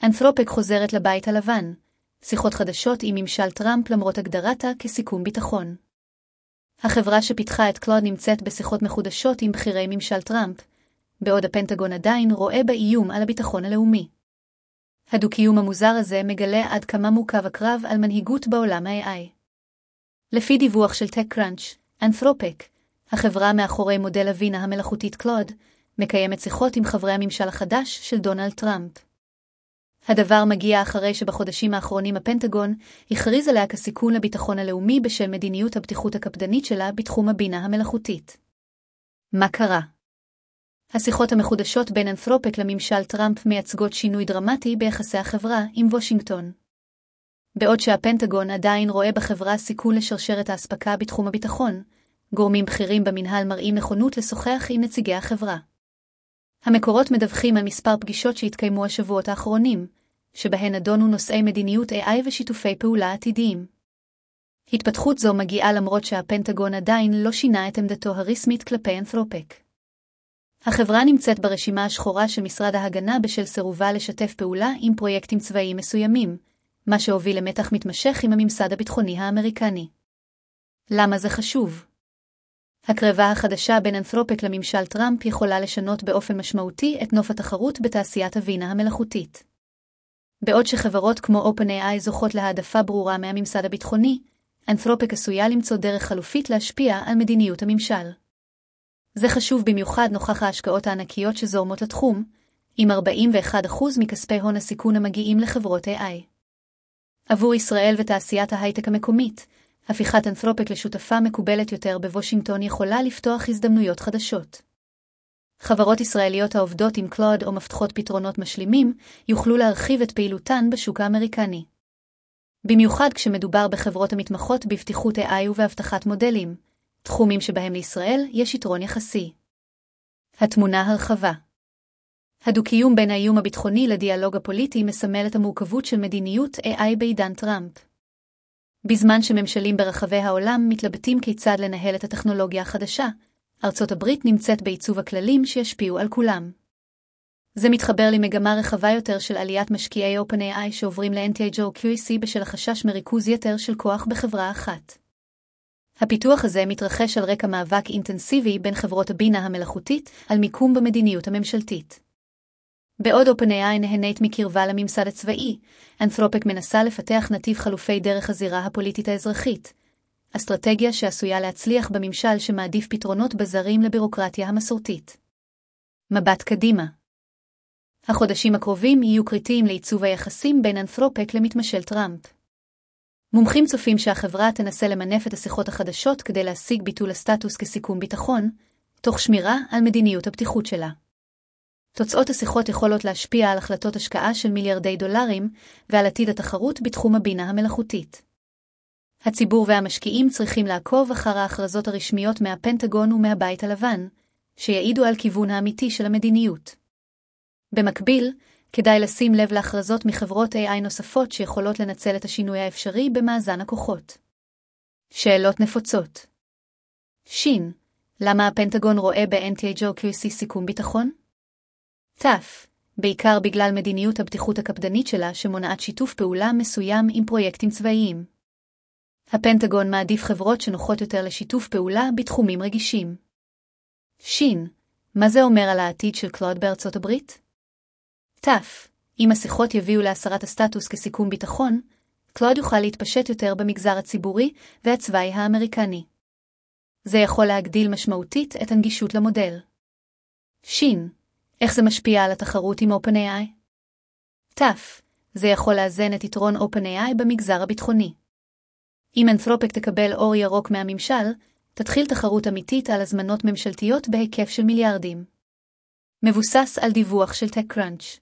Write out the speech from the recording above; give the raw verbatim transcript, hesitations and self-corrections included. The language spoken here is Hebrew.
אנת'רופק חוזרת לבית הלבן. שיחות חדשות עם ממשל טראמפ למרות הגדרתה כסיכון ביטחון. החברה שפיתחה את קלוד נמצאת בשיחות מחודשות עם בכירי ממשל טראמפ, בעוד הפנטגון עדיין רואה באיום על הביטחון הלאומי. הדו-קיום המוזר הזה מגלה עד כמה מורכב הקרב על מנהיגות בעולם ה-איי איי. לפי דיווח של TechCrunch, אנת'רופק, החברה מאחורי מודל הבינה המלאכותית קלוד, מקיימת שיחות עם חברי הממשל החדש של דונלד טראמפ. הדבר מגיע אחרי שבחודשים האחרונים הפנטגון הכריז עליה כסיכון לביטחון הלאומי בשל מדיניות הבטיחות הקפדנית שלה בתחום הבינה המלאכותית. מה קרה? השיחות המחודשות בין אנת'רופק לממשל טראמפ מייצגות שינוי דרמטי ביחסי החברה עם וושינגטון. בעוד שהפנטגון עדיין רואה בחברה סיכון לשרשרת האספקה בתחום הביטחון, גורמים בכירים במנהל מראים נכונות לשוחח עם נציגי החברה. המקורות מדווחים על מספר פגישות שהתקיימו השבועות האחרונים, שבהן נדונו נושאי מדיניות איי איי ושיתופי פעולה עתידיים. התפתחות זו מגיעה למרות שהפנטגון עדיין לא שינה את עמדתו הרשמית כלפי אנת'רופק. החברה נמצאת ברשימה השחורה של משרד ההגנה בשל סירובה לשתף פעולה עם פרויקטים צבאיים מסוימים, מה שהוביל למתח מתמשך עם הממסד הביטחוני האמריקני. למה זה חשוב? הקרבה החדשה בין אנת'רופק לממשל טראמפ יכולה לשנות באופן משמעותי את נוף התחרות בתעשיית הבינה המלאכותית. בעוד שחברות כמו OpenAI זוכות להעדפה ברורה מהממסד הביטחוני, אנת'רופק עשויה למצוא דרך חלופית להשפיע על מדיניות הממשל. זה חשוב במיוחד נוכח ההשקעות הענקיות שזורמות לתחום, עם ארבעים ואחד אחוז מכספי הון הסיכון המגיעים לחברות איי איי. עבור ישראל ותעשיית ההייטק המקומית, הפיכת אנת'רופק לשותפה מקובלת יותר בוושינגטון יכולה לפתוח הזדמנויות חדשות. חברות ישראליות העובדות עם קלוד או מפתחות פתרונות משלימים יוכלו להרחיב את פעילותן בשוק האמריקני. במיוחד כשמדובר בחברות המתמחות בבטיחות איי איי ובהבטחת מודלים, תחומים שבהם לישראל יש יתרון יחסי. התמונה הרחבה. הדו-קיום בין האיום הביטחוני לדיאלוג הפוליטי מסמל את המורכבות של מדיניות איי איי בעידן טראמפ. בזמן שממשלים ברחבי העולם מתלבטים כיצד לנהל את הטכנולוגיה החדשה, ארצות הברית נמצאת בעיצוב הכללים שישפיעו על כולם. זה מתחבר למגמה רחבה יותר של עליית משקיעי OpenAI שעוברים ל-אן טי איי ג'י קיו סי בשל החשש מריכוז יתר של כוח בחברה אחת. הפיתוח הזה מתרחש על רקע מאבק אינטנסיבי בין חברות הבינה המלאכותית על מיקום במדיניות הממשלתית. בעוד OpenAI נהנית מקרבה לממסד הצבאי, אנת'רופק מנסה לפתח נתיב חלופי דרך הזירה הפוליטית האזרחית, אסטרטגיה שעשויה להצליח בממשל שמעדיף פתרונות בזרים לבירוקרטיה המסורתית. מבט קדימה. החודשים הקרובים יהיו קריטיים לעיצוב היחסים בין אנת'רופק למתמשל טראמפ. מומחים צופים שהחברה תנסה למנף את השיחות החדשות כדי להשיג ביטול הסטטוס כסיכון ביטחון, תוך שמירה על מדיניות הבטיחות שלה. תוצאות השיחות יכולות להשפיע על החלטות השקעה של מיליארדי דולרים ועל עתיד התחרות בתחום הבינה המלאכותית. הציבור והמשקיעים צריכים לעקוב אחר ההכרזות הרשמיות מהפנטגון ומהבית הלבן, שיעידו על כיוון האמיתי של המדיניות. במקביל, כדאי לשים לב להכרזות מחברות איי איי נוספות שיכולות לנצל את השינוי האפשרי במאזן הכוחות. שאלות נפוצות. שין, למה הפנטגון רואה ב-אן טי איי ג'י קיו סי סיכון ביטחון? תף, בעיקר בגלל מדיניות הבטיחות הקפדנית שלה שמונעת שיתוף פעולה מסוים עם פרויקטים צבאיים. הפנטגון מעדיף חברות שנוחות יותר לשיתוף פעולה בתחומים רגישים. שין, מה זה אומר על העתיד של קלוד בארצות הברית? תף, אם השיחות יביאו להסרת הסטטוס כסיכון ביטחון, קלוד יוכל להתפשט יותר במגזר הציבורי והצבאי האמריקני. זה יכול להגדיל משמעותית את הנגישות למודל. שין, איך זה משפיע על התחרות עם OpenAI? תף, זה יכול לאזן את יתרון OpenAI במגזר הביטחוני. אם אנת'רופק תקבל אור ירוק מהממשל, תתחיל תחרות אמיתית על הזמנות ממשלתיות בהיקף של מיליארדים. מבוסס על דיווח של TechCrunch.